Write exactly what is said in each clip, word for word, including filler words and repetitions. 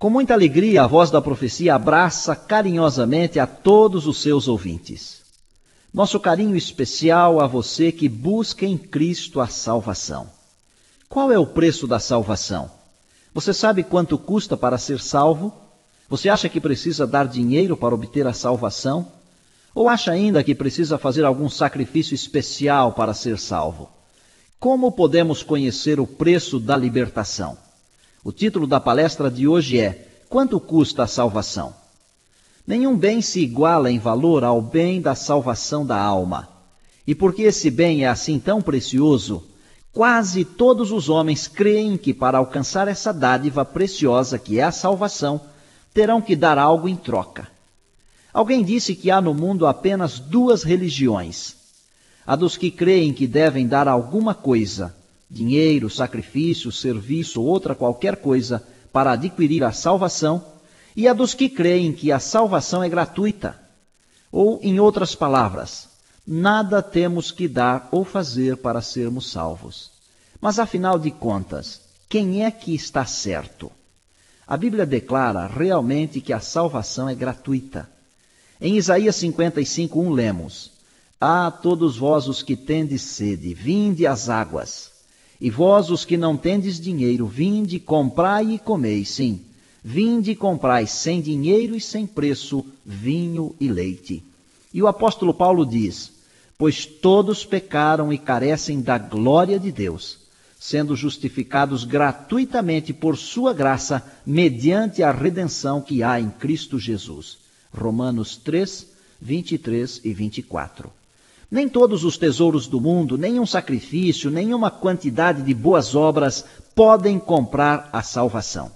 Com muita alegria, a voz da profecia abraça carinhosamente a todos os seus ouvintes. Nosso carinho especial a você que busca em Cristo a salvação. Qual é o preço da salvação? Você sabe quanto custa para ser salvo? Você acha que precisa dar dinheiro para obter a salvação? Ou acha ainda que precisa fazer algum sacrifício especial para ser salvo? Como podemos conhecer o preço da libertação? O título da palestra de hoje é: Quanto custa a salvação? Nenhum bem se iguala em valor ao bem da salvação da alma. E porque esse bem é assim tão precioso, quase todos os homens creem que para alcançar essa dádiva preciosa que é a salvação, terão que dar algo em troca. Alguém disse que há no mundo apenas duas religiões: a dos que creem que devem dar alguma coisa, dinheiro, sacrifício, serviço ou outra qualquer coisa, para adquirir a salvação, e a dos que creem que a salvação é gratuita. Ou, em outras palavras, nada temos que dar ou fazer para sermos salvos. Mas, afinal de contas, quem é que está certo? A Bíblia declara realmente que a salvação é gratuita. Em Isaías cinquenta e cinco, um lemos: Ah, todos vós os que tendes sede, vinde às águas. E vós os que não tendes dinheiro, vinde, comprai e comei. Sim, vinde e comprai sem dinheiro e sem preço vinho e leite. E o apóstolo Paulo diz: Pois todos pecaram e carecem da glória de Deus, sendo justificados gratuitamente por sua graça, mediante a redenção que há em Cristo Jesus. Romanos três, vinte e três e vinte e quatro. Nem todos os tesouros do mundo, nenhum sacrifício, nenhuma quantidade de boas obras podem comprar a salvação.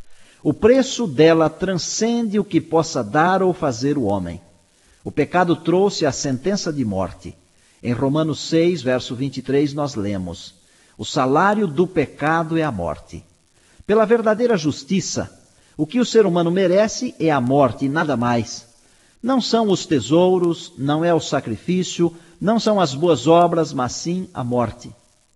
O preço dela transcende o que possa dar ou fazer o homem. O pecado trouxe a sentença de morte. Em Romanos seis, verso vinte e três, nós lemos: O salário do pecado é a morte. Pela verdadeira justiça, o que o ser humano merece é a morte e nada mais. Não são os tesouros, não é o sacrifício, não são as boas obras, mas sim a morte.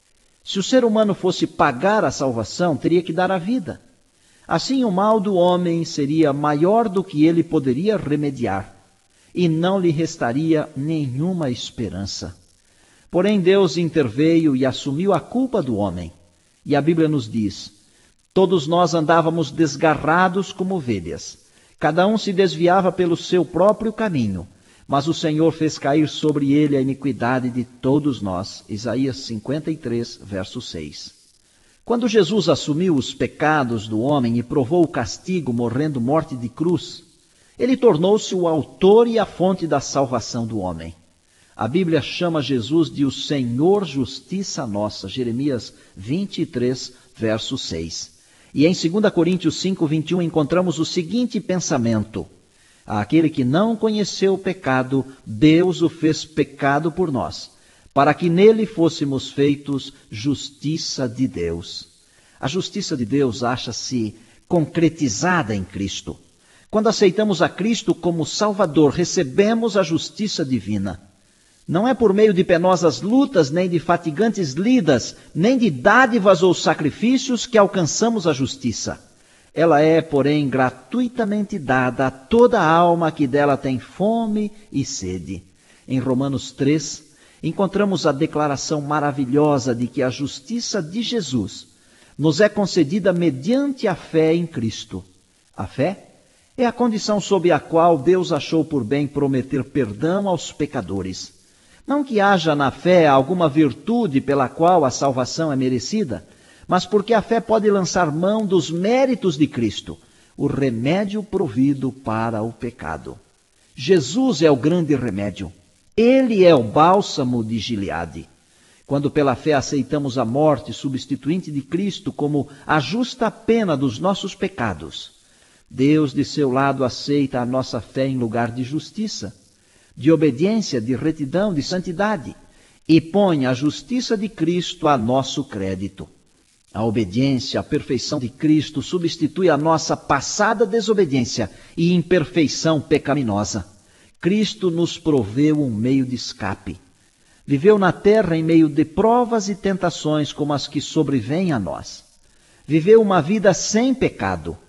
Se o ser humano fosse pagar a salvação, teria que dar a vida. Assim, o mal do homem seria maior do que ele poderia remediar, e não lhe restaria nenhuma esperança. Porém, Deus interveio e assumiu a culpa do homem. E a Bíblia nos diz: Todos nós andávamos desgarrados como ovelhas. Cada um se desviava pelo seu próprio caminho, mas o Senhor fez cair sobre ele a iniquidade de todos nós. Isaías cinquenta e três, verso seis. Quando Jesus assumiu os pecados do homem e provou o castigo morrendo morte de cruz, ele tornou-se o autor e a fonte da salvação do homem. A Bíblia chama Jesus de o Senhor Justiça Nossa, Jeremias vinte e três, verso seis. E em dois Coríntios cinco, vinte e um, encontramos o seguinte pensamento: Aquele que não conheceu o pecado, Deus o fez pecado por nós, para que nele fôssemos feitos justiça de Deus. A justiça de Deus acha-se concretizada em Cristo. Quando aceitamos a Cristo como Salvador, recebemos a justiça divina. Não é por meio de penosas lutas, nem de fatigantes lidas, nem de dádivas ou sacrifícios que alcançamos a justiça. Ela é, porém, gratuitamente dada a toda alma que dela tem fome e sede. Em Romanos três, encontramos a declaração maravilhosa de que a justiça de Jesus nos é concedida mediante a fé em Cristo. A fé é a condição sob a qual Deus achou por bem prometer perdão aos pecadores. Não que haja na fé alguma virtude pela qual a salvação é merecida, mas porque a fé pode lançar mão dos méritos de Cristo, o remédio provido para o pecado. Jesus é o grande remédio. Ele é o bálsamo de Gileade. Quando pela fé aceitamos a morte substituinte de Cristo como a justa pena dos nossos pecados, Deus de seu lado aceita a nossa fé em lugar de justiça, de obediência, de retidão, de santidade, e põe a justiça de Cristo a nosso crédito. A obediência, a perfeição de Cristo substitui a nossa passada desobediência e imperfeição pecaminosa. Cristo nos proveu um meio de escape. Viveu na terra em meio de provas e tentações como as que sobrevêm a nós. Viveu uma vida sem pecado.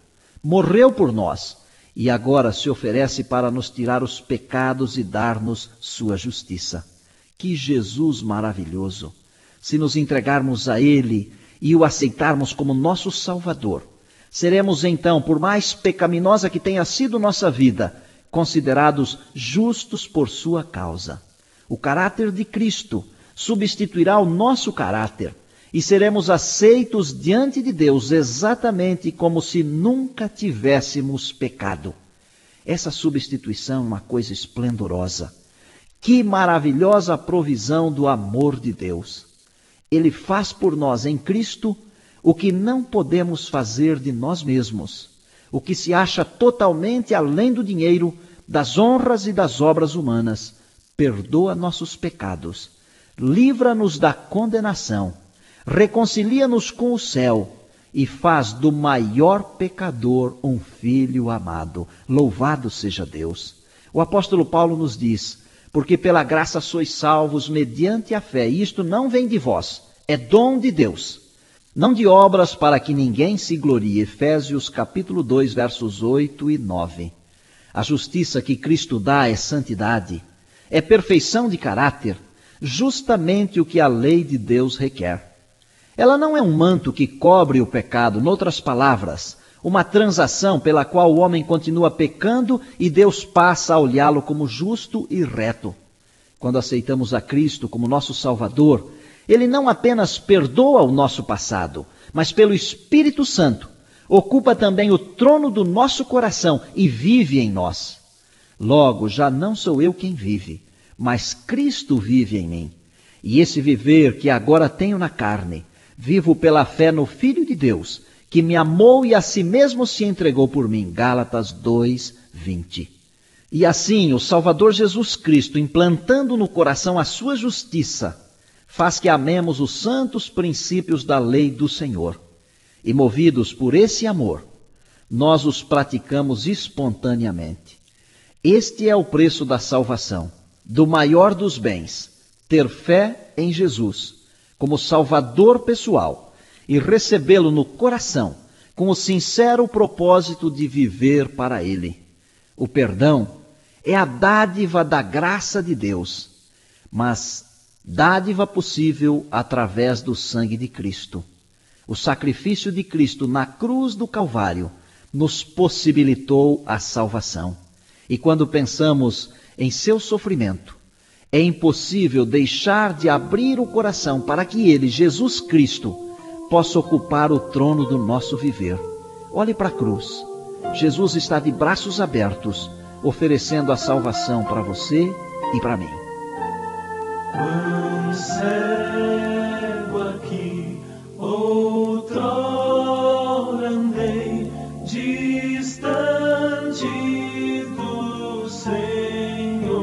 morreu por nós e agora se oferece para nos tirar os pecados e dar-nos sua justiça. Que Jesus maravilhoso! Se nos entregarmos a Ele e o aceitarmos como nosso Salvador, seremos então, por mais pecaminosa que tenha sido nossa vida, considerados justos por sua causa. O caráter de Cristo substituirá o nosso caráter e seremos aceitos diante de Deus exatamente como se nunca tivéssemos pecado. Essa substituição é uma coisa esplendorosa. Que maravilhosa provisão do amor de Deus! Ele faz por nós em Cristo o que não podemos fazer de nós mesmos, o que se acha totalmente além do dinheiro, das honras e das obras humanas. Perdoa nossos pecados, livra-nos da condenação, reconcilia-nos com o céu e faz do maior pecador um filho amado. Louvado seja Deus! O apóstolo Paulo nos diz: porque pela graça sois salvos mediante a fé, e isto não vem de vós, é dom de Deus, não de obras para que ninguém se glorie. Efésios capítulo dois, versos oito e nove. A justiça que Cristo dá é santidade, é perfeição de caráter, justamente o que a lei de Deus requer. Ela não é um manto que cobre o pecado, noutras palavras, uma transação pela qual o homem continua pecando e Deus passa a olhá-lo como justo e reto. Quando aceitamos a Cristo como nosso Salvador, Ele não apenas perdoa o nosso passado, mas pelo Espírito Santo ocupa também o trono do nosso coração e vive em nós. Logo, já não sou eu quem vive, mas Cristo vive em mim. E esse viver que agora tenho na carne, vivo pela fé no Filho de Deus, que me amou e a si mesmo se entregou por mim. Gálatas dois, vinte. E assim, o Salvador Jesus Cristo, implantando no coração a sua justiça, faz que amemos os santos princípios da lei do Senhor. E movidos por esse amor, nós os praticamos espontaneamente. Este é o preço da salvação, do maior dos bens, ter fé em Jesus como Salvador pessoal e recebê-lo no coração com o sincero propósito de viver para Ele. O perdão é a dádiva da graça de Deus, mas dádiva possível através do sangue de Cristo. O sacrifício de Cristo na cruz do Calvário nos possibilitou a salvação. E quando pensamos em seu sofrimento, é impossível deixar de abrir o coração para que Ele, Jesus Cristo, possa ocupar o trono do nosso viver. Olhe para a cruz. Jesus está de braços abertos, oferecendo a salvação para você e para mim. Quão cego aqui outrora andei, distante do Senhor,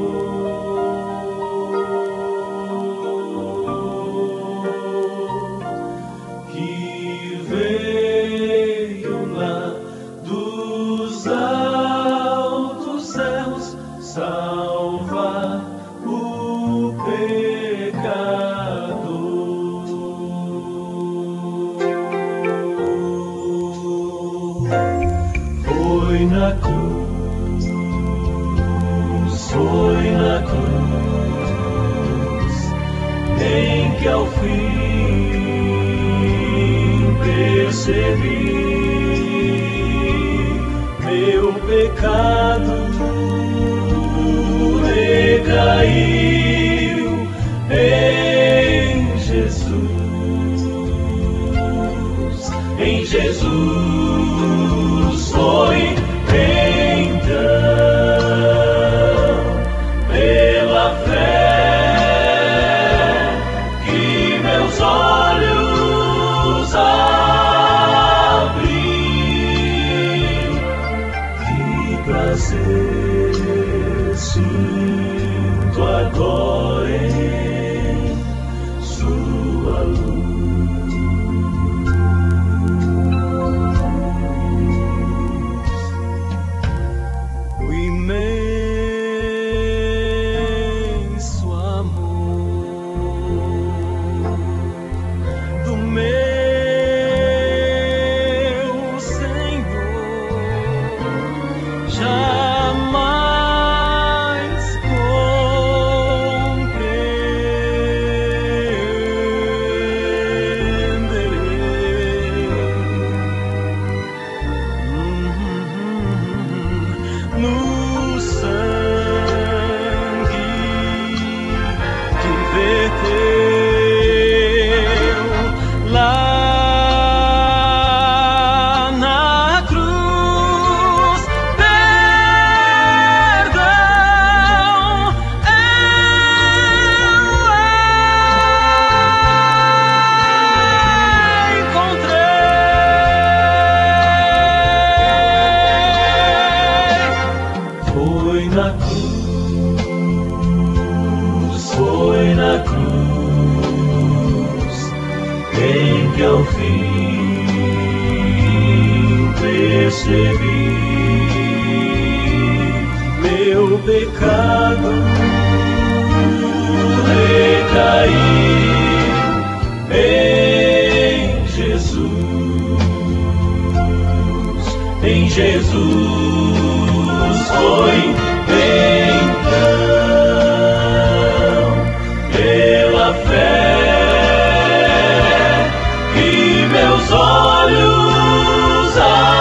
que veio lá dos altos céus salvar o pecador. Foi na cruz, foi na cruz, em que ao fim percebi meu pecado decaiu em Jesus, em Jesus foi então pela fé que meus olhos abri. Que prazer sinto agora em sua luz. O imenso amor do meu Senhor meu pecado recaiu em Jesus, em Jesus foi então pela fé que meus olhos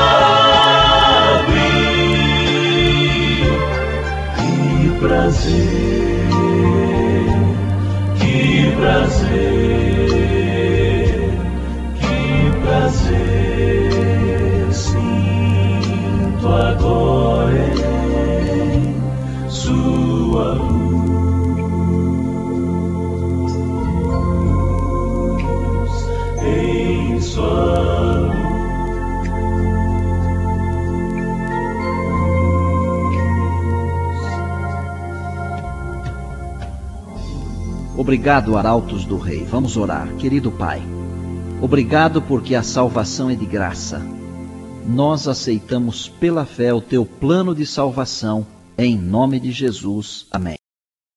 abri. Que prazer, que prazer, que prazer sinto agora em sua luz, em sua luz. Obrigado, arautos do Rei. Vamos orar. Querido Pai, obrigado porque a salvação é de graça. Nós aceitamos pela fé o teu plano de salvação, em nome de Jesus. Amém.